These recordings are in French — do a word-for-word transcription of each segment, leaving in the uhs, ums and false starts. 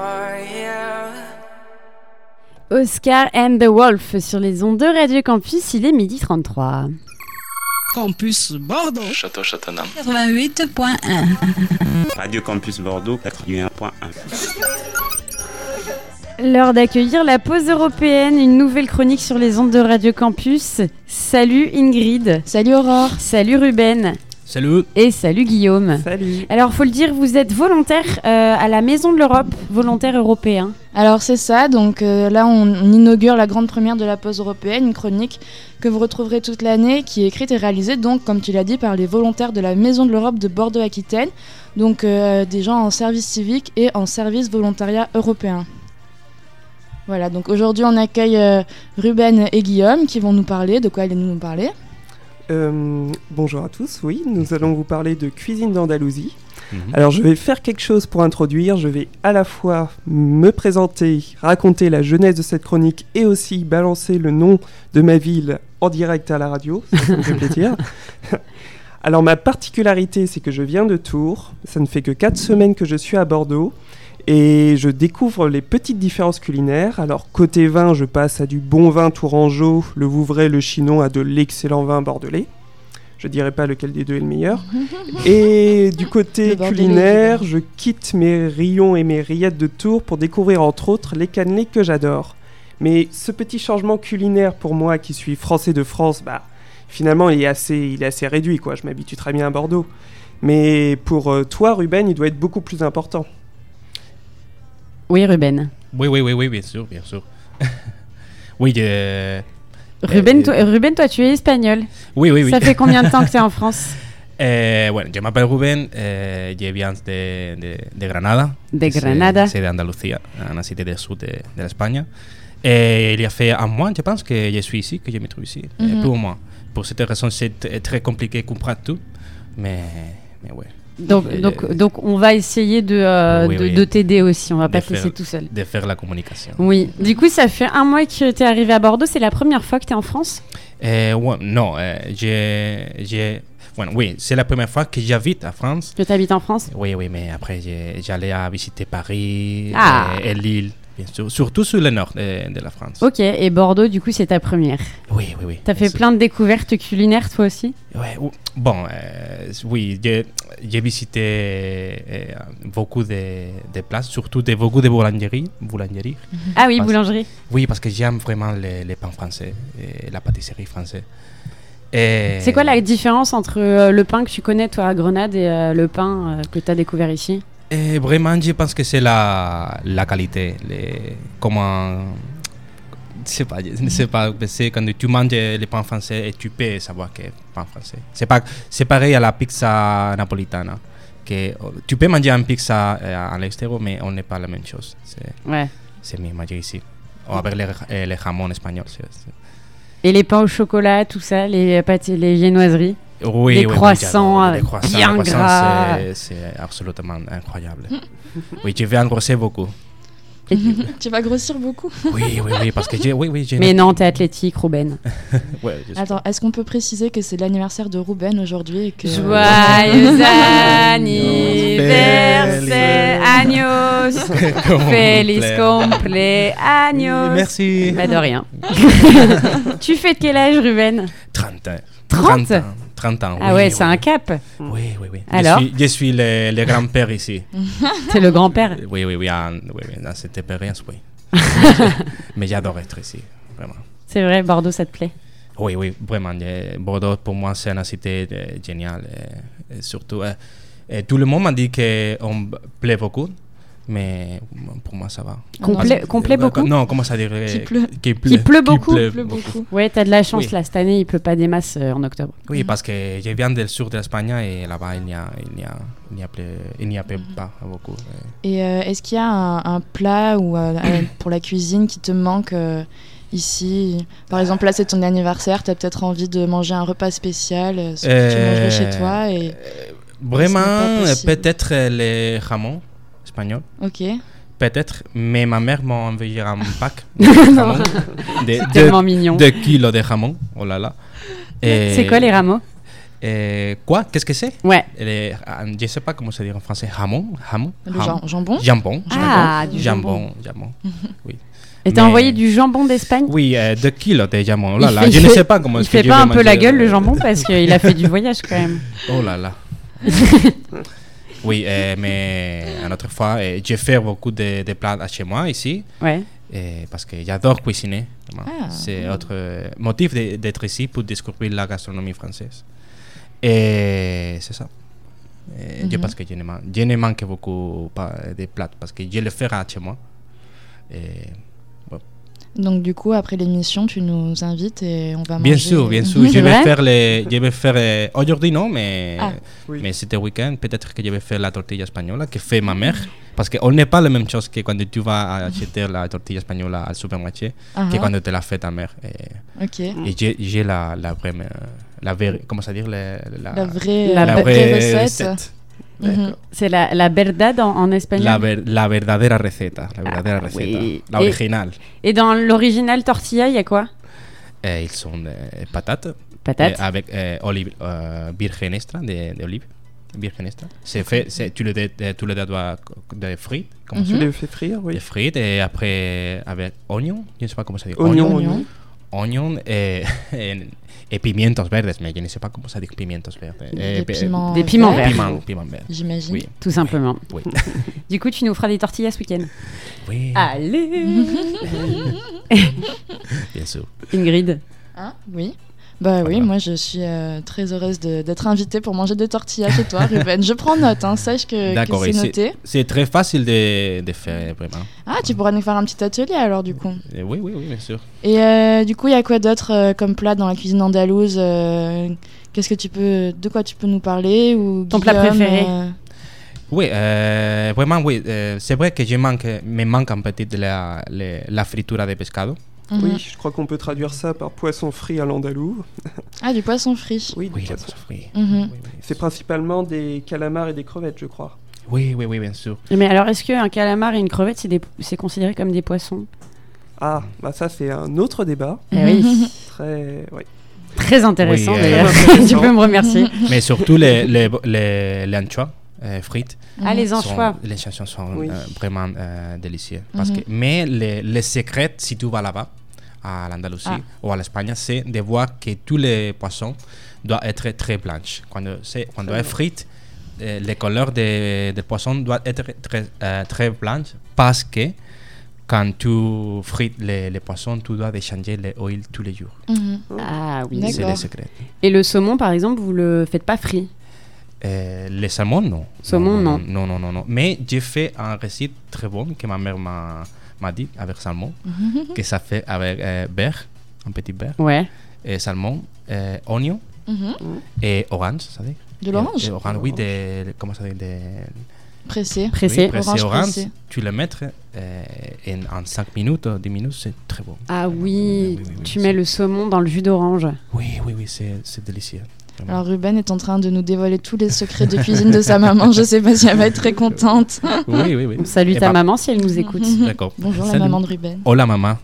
Oscar and the Wolf sur les ondes de Radio Campus, il est midi trente-trois. Campus Bordeaux. Château Châtelain. quatre-vingt-huit point un. Radio Campus Bordeaux, quatre-vingt-un point un. L'heure d'accueillir la pause européenne, une nouvelle chronique sur les ondes de Radio Campus. Salut Ingrid. Salut Aurore. Salut Ruben. Salut. Et salut Guillaume. Salut. Alors, faut le dire, vous êtes volontaire euh, à la Maison de l'Europe, volontaire européen. Alors c'est ça, donc euh, là on, on inaugure la grande première de la pause européenne, une chronique que vous retrouverez toute l'année, qui est écrite et réalisée, donc comme tu l'as dit, par les volontaires de la Maison de l'Europe de Bordeaux-Aquitaine, donc euh, des gens en service civique et en service volontariat européen. Voilà, donc aujourd'hui on accueille euh, Ruben et Guillaume qui vont nous parler, de quoi allez-nous nous parler ? Euh, bonjour à tous, oui, nous allons vous parler de cuisine d'Andalousie. Mmh. Alors je vais faire quelque chose pour introduire, je vais à la fois me présenter, raconter la jeunesse de cette chronique et aussi balancer le nom de ma ville en direct à la radio, ça me fait plaisir. Alors ma particularité, c'est que je viens de Tours, ça ne fait que quatre semaines que je suis à Bordeaux et je découvre les petites différences culinaires. Alors côté vin, je passe à du bon vin tourangeau, le Vouvray, le Chinon, à de l'excellent vin bordelais. Je dirais pas lequel des deux est le meilleur. Et du côté culinaire, je quitte mes rayons et mes rillettes de Tours pour découvrir entre autres les cannelés que j'adore. Mais ce petit changement culinaire pour moi qui suis français de France, bah finalement il est assez, il est assez réduit quoi. Je m'habitue très bien à Bordeaux. Mais pour euh, toi Ruben, il doit être beaucoup plus important. Oui Ruben. Oui, oui, oui, oui, bien sûr, bien sûr. oui, je... Ruben, toi, Ruben, toi, tu es espagnol. Oui, oui, oui. Ça fait combien de temps que tu es en France ? eh, bueno, je m'appelle Ruben, eh, je viens de, de, de Granada. De Granada. C'est d'Andalucía, une cité du sud de, de l'Espagne. Et il y a fait un mois, je pense, que je suis ici, que je me trouve ici. Mm-hmm. Plus ou moins. Pour cette raison, c'est t- très compliqué de comprendre tout. Mais, mais ouais. Donc, euh, donc, donc, on va essayer de, euh, oui, de, oui. de t'aider aussi. On va de pas faire, te laisser tout seul. De faire la communication. Oui. Du coup, ça fait un mois que tu es arrivé à Bordeaux. C'est la première fois que tu es en France ? eh, ouais, Non, eh, j'ai, j'ai... Bueno, oui, c'est la première fois que j'habite en France. Que tu habites en France ? Oui, oui, mais après, j'ai, j'allais à visiter Paris ah. et, et Lille, bien sûr. Surtout sur le nord de, de la France. Ok, et Bordeaux, du coup, c'est ta première ? Oui, oui, oui. Tu as fait c'est... plein de découvertes culinaires, toi aussi ? Ouais, bon, euh, oui, j'ai, j'ai visité euh, beaucoup de, de places, surtout de, beaucoup de boulangeries. boulangeries. Mm-hmm. Ah oui, parce, boulangerie. Oui, parce que j'aime vraiment les, les pains français et la pâtisserie française. Et c'est quoi la différence entre euh, le pain que tu connais, toi, à Grenade, et euh, le pain euh, que tu as découvert ici ? Et vraiment, je pense que c'est la, la qualité. Les, comment... Je sais pas, je ne sais pas, c'est quand tu manges les pains français et tu peux savoir que c'est pain français. C'est, pas, c'est pareil à la pizza napolitana. Que, tu peux manger une pizza à l'extérieur, mais on n'est pas la même chose. C'est, ouais. c'est mieux manger ici. Ou avec les, les jamons espagnols. C'est, c'est... Et les pains au chocolat, tout ça, les pâtes, les viennoiseries, oui, les, oui, croissants, oui, les croissants bien les croissants, gras. C'est, c'est absolument incroyable. Oui, je vais engrosser beaucoup. Et tu... tu vas grossir beaucoup. Oui, oui, oui, parce que j'ai... Oui, oui, j'ai mais non, t'es athlétique, Ruben. ouais, Attends, est-ce qu'on peut préciser que c'est l'anniversaire de Ruben aujourd'hui et que... Joyeux anniversaire, años, feliz cumpleaños. Merci. Bah de rien. Tu fais de quel âge, Ruben ? trente ans. trente ans. trente ans, ah oui, ouais, oui. c'est un cap. Oui, oui, oui. Alors ? Je suis, je suis le, le grand-père ici. T'es le grand-père ? Oui, oui, oui, en, oui, oui dans cette expérience, oui. Mais j'adore être ici, vraiment. C'est vrai, Bordeaux, ça te plaît ? Oui, oui, vraiment. Bordeaux, pour moi, c'est une cité euh, géniale. Et, et surtout, euh, et tout le monde m'a dit qu'on plaît beaucoup. Mais pour moi, ça va. Complet, Parce, complet euh, beaucoup ? Non, comment ça dirait ? Qui pleut. Qui pleut, qui pleut beaucoup. Qui pleut, pleut beaucoup. beaucoup. Ouais, t'as de la chance oui. là. Cette année, il pleut pas des masses euh, en octobre. Oui, parce que je viens du sud de l'Espagne et là-bas, il n'y a, il n'y a, il n'y a, plus, il n'y a plus pas beaucoup. Et euh, est-ce qu'il y a un, un plat ou euh, pour la cuisine qui te manque euh, ici ? Par exemple, là, c'est ton anniversaire. Tu as peut-être envie de manger un repas spécial, euh, ce que euh, tu mangerais chez toi. Et euh, vraiment, peut-être les jamons espagnols. Ok. Peut-être, mais ma mère m'a envoyé un pack de jamons. C'est de, tellement mignon. Deux kilos de jamons, oh là là. Et c'est quoi les rameaux ? Et quoi? Qu'est-ce que c'est? Ouais. Les, je ne sais pas comment ça dit en français. Jamon? Jamon? Le jam- jambon Jambon. Ah, du jambon. Jambon. Oui. Et t'as Mais- envoyé du jambon d'Espagne? Oui, euh, deux kilos de jambon. Oh Il là là, fait- je il ne fait- sais pas comment Il est-ce que fait je pas vais un peu la manger, gueule, le euh, jambon, parce qu'il a fait du voyage quand même. Oh là là. Oui, euh, mais une autre fois, euh, je fais beaucoup de, de plats chez moi ici. Ouais. Et parce que j'adore cuisiner. Vraiment. Ah. C'est autre euh, motif de- d'être ici pour découvrir la gastronomie française. Et c'est ça. Et Je Mhm. pense que je ne, man- je ne manque beaucoup pas de plats parce que je le ferai chez moi. Et Donc du coup, après l'émission, tu nous invites et on va bien manger. sûr, bien sûr. C'est Je vais vrai faire les, je vais faire euh, aujourd'hui non, mais Ah. Oui. mais c'était week-end. Peut-être que je vais faire la tortilla espagnole que fait ma mère parce qu'on n'est pas la même chose que quand tu vas acheter la tortilla espagnole au supermarché Ah, que ah. quand tu la fait ta mère. Et, Ok. et j'ai, j'ai la la vraie euh, la vraie comment ça dire la la, La vraie, La la vraie vraie recette. Mhm. C'est la, la verdad en, en espagnol. La, ver- la verdadera receta, la verdadera Ah, receta, oui. la Et- originale. Et dans l'original tortilla, il y a quoi? Et ils sont euh, patates, Patates. euh, avec euh, olive euh, virgen extra de, de olive, virgen extra. C'est fait, c'est, tu le dé- euh, tu le dois de frites, comme Mhm. Tu les fais frire, oui. des frites et après avec oignon, je ne sais pas comment ça dit. Oignon, Oignon. oignon. Oignon et, et, et pimientos verdes, mais je ne sais pas comment ça dit pimientos verdes. Des Eh, piments, Des piments verts, verts. Piment, piment vert. j'imagine. Oui, Tout simplement. oui. Du coup, tu nous feras des tortillas ce week-end. oui, Allez bien sûr. Ingrid. Hein oui. Bah oui, Voilà. moi je suis euh, très heureuse de- d'être invitée pour manger des tortillas chez toi, Ruben. Je prends note, hein, sache que, que D'accord, c'est et c'est- noté. C'est très facile de, de faire, vraiment. Ah, tu pourras nous faire un petit atelier alors du coup. Et oui, oui, oui, bien sûr. Et euh, du coup, il y a quoi d'autre euh, comme plat dans la cuisine andalouse euh, Qu'est-ce que tu peux, de quoi tu peux nous parler ou Ton plat Guillaume, préféré euh, Oui, euh, vraiment, oui. euh, c'est vrai que je manque, me manque un petit de la, la, la fritura de pescado. mhm. Oui, je crois qu'on peut traduire ça par poisson frit à l'andalou. Ah, du poisson frit. Oui, Oui, du le poisson. poisson frit. Mhm. Oui, oui, C'est principalement des calamars et des crevettes, je crois. oui, oui, oui, bien sûr. Mais alors, est-ce qu'un calamar et une crevette, c'est, des, c'est considéré comme des poissons? Ah, bah ça c'est un autre débat. Eh oui. Très, oui. Très intéressant Oui, euh, d'ailleurs. très intéressant. Tu peux me remercier. Mais surtout les, les, les, les anchois euh, frites. Ah, les sont- anchois. les chansons sont Oui. euh, vraiment euh, délicieuses. Parce Mhm. que, mais les, les secrets, si tu vas là-bas, à l'Andalousie Ah. ou à l'Espagne, c'est de voir que tous les poissons doivent être très blanches. Quand c'est quand est frite, euh, les couleurs des, des poissons doivent être très, euh, très blanches parce que quand tu frites les, les poissons, tu dois changer l'huile tous les jours. Mhm. Ah oui. D'accord. C'est le secret. Et le saumon, par exemple, vous le faites pas frit? Euh, les salmons, non. Saumon, non. Non, non, non, non. Mais j'ai fait un recette très bon que ma mère m'a, m'a dit avec salmon, que ça fait avec euh, beurre, un petit beurre, Ouais. et salmon, euh, oignon Mhm. et orange, ça veut dire. De l'orange Et- et orange, oui, des, comment ça dit, des, Pressé. Pressé. oui, pressé Orange orange. pressé. Tu le mets euh, en, en cinq minutes, dix minutes, c'est très bon. Ah oui, Oui, oui, oui, tu oui, mets c'est- le saumon dans le jus d'orange. Oui, oui, oui, c'est, c'est délicieux. Vraiment. Alors Ruben est en train de nous dévoiler tous les secrets de cuisine de sa maman. Je sais pas si elle va être très contente. Oui, oui, oui. On salue Et ta bah, maman si elle nous écoute. D'accord. Bonjour la Salut. maman de Ruben. Hola, maman.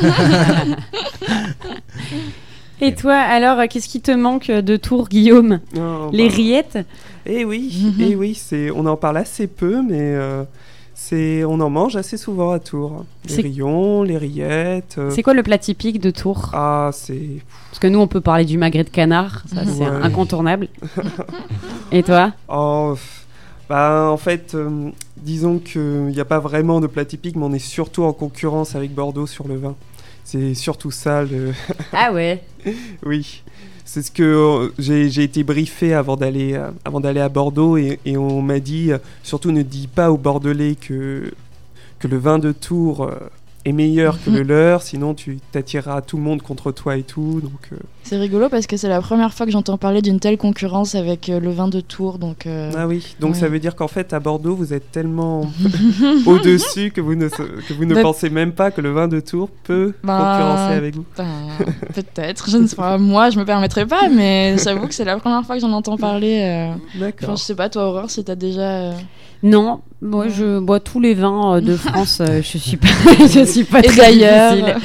Et toi, alors, euh, qu'est-ce qui te manque de Tours, Guillaume? Non, Les bah, rillettes? Eh oui, eh oui, c'est, on en parle assez peu, mais euh, c'est, on en mange assez souvent à Tours. Les C'est- rillons, les rillettes. euh, C'est quoi le plat typique de Tours? Ah, c'est. Parce que nous, on peut parler du magret de canard, ça c'est Ouais. incontournable. Et toi? Oh, pff, bah, en fait, euh, disons qu'il n'y a pas vraiment de plat typique, mais on est surtout en concurrence avec Bordeaux sur le vin. C'est surtout ça, le... Ah ouais. oui. C'est ce que euh, j'ai, j'ai été briefé avant d'aller, euh, avant d'aller à Bordeaux et, et on m'a dit, euh, surtout ne dis pas aux Bordelais que, que le vin de Tours euh, est meilleur que le leur, sinon tu t'attireras tout le monde contre toi et tout. Donc, euh, C'est rigolo parce que c'est la première fois que j'entends parler d'une telle concurrence avec euh, le vin de Tours. Donc, euh, Ah oui, donc ouais. ça veut dire qu'en fait à Bordeaux vous êtes tellement au-dessus que vous ne, que vous ne Bah- pensez même pas que le vin de Tours peut Bah, concurrencer avec vous. ben, peut-être, je ne sais pas. Moi, je me permettrai pas, mais j'avoue que c'est la première fois que j'en entends parler. euh. Enfin, D'accord. je sais pas, toi, Aurore, si t'as déjà. euh, Non, moi je bois tous les vins euh, de France. euh, je suis pas, je suis pas Et très d'ailleurs. difficile.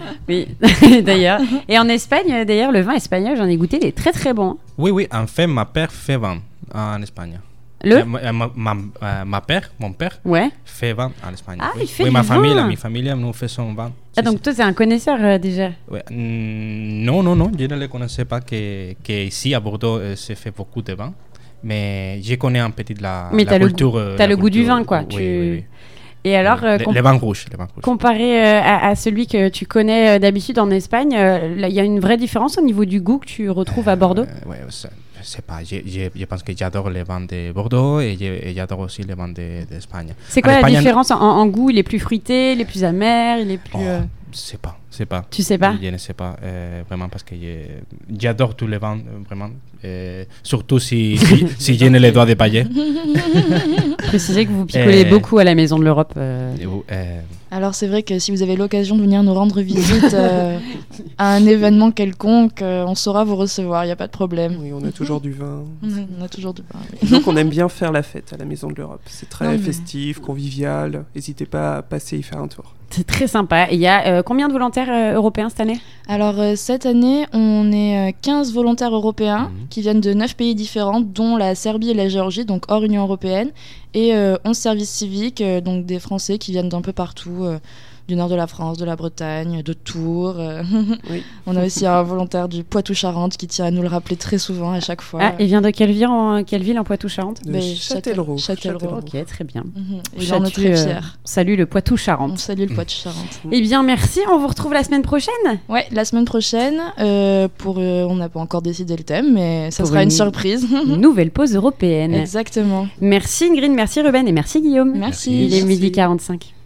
Oui, d'ailleurs. Et en Espagne, d'ailleurs, le vin espagnol, j'en ai goûté, il est très très bon. Oui, oui, en fait, ma père fait vin en Espagne. Le Euh, ma, ma, ma, euh, ma père, mon père, Ouais. fait vin en Espagne. Ah, oui. il fait oui, du ma vin. famille, ma famille, nous faisons vin. Ah, Si, donc si. toi, t'es un connaisseur euh, déjà. Ouais. Mm, non, non, non, je ne le connaissais pas que, que ici à Bordeaux euh, se fait beaucoup de vin. Mais je connais un petit de la, Mais la t'as le culture. goût- euh, t'as la le goût du culture, vin, quoi. Oui, Tu- oui, oui. Et alors, euh, les, com- les vins rouges, les vins rouges. comparé euh, à, à celui que tu connais euh, d'habitude en Espagne, euh, là, il y a une vraie différence au niveau du goût que tu retrouves à Bordeaux. Euh, ouais, c'est- je sais pas, je, je, je pense que j'adore les vins de Bordeaux et, je- et j'adore aussi les vins de- d'Espagne. C'est quoi En la Espagne, différence en, en goût? Il est plus fruité, il est plus amer, il est plus... Oh, euh, je sais pas, je sais pas. Tu sais pas? Je ne sais pas, euh, vraiment, parce que je- j'adore tous les vins, euh, vraiment. Euh, surtout si, si, si je n'ai les doigts de pailler. Préciser que vous picolez Euh, beaucoup à la Maison de l'Europe. euh. Et vous, euh, Alors c'est vrai que si vous avez l'occasion de venir nous rendre visite euh, à un événement quelconque, euh, on saura vous recevoir, il n'y a pas de problème. Oui, on a toujours du vin. On a, on a toujours du pain. Oui. Donc on aime bien faire la fête à la Maison de l'Europe. C'est très Non, mais- festif, convivial. N'hésitez pas à passer y faire un tour. C'est très sympa. Et il y a euh, combien de volontaires euh, européens cette année? Alors euh, cette année, on est euh, quinze volontaires européens Mhm. qui viennent de neuf pays différents, dont la Serbie et la Géorgie, donc hors Union européenne, et euh, onze services civiques, euh, donc des Français qui viennent d'un peu partout, euh, du nord de la France, de la Bretagne, de Tours. euh. Oui. On a aussi un volontaire du Poitou-Charentes qui tient à nous le rappeler très souvent à chaque fois. Ah, il vient de quelle ville en, quelle ville en Poitou-Charentes? De Mais Châtellerault. Châtellerault. Châtellerault. Ok, très bien. Mhm. Et là, on est Châtu, très euh, fiers. Salut le On Poitou-Charentes. salue le Poitou-Charentes. Eh bien, merci. On vous retrouve la semaine prochaine. Ouais, la semaine prochaine, euh, pour, euh, on n'a pas encore décidé le thème, mais ça Pour sera une une- surprise. Une nouvelle pause européenne. Exactement. Merci Ingrid, merci Ruben et merci Guillaume. Merci. Il est Merci. midi quarante-cinq.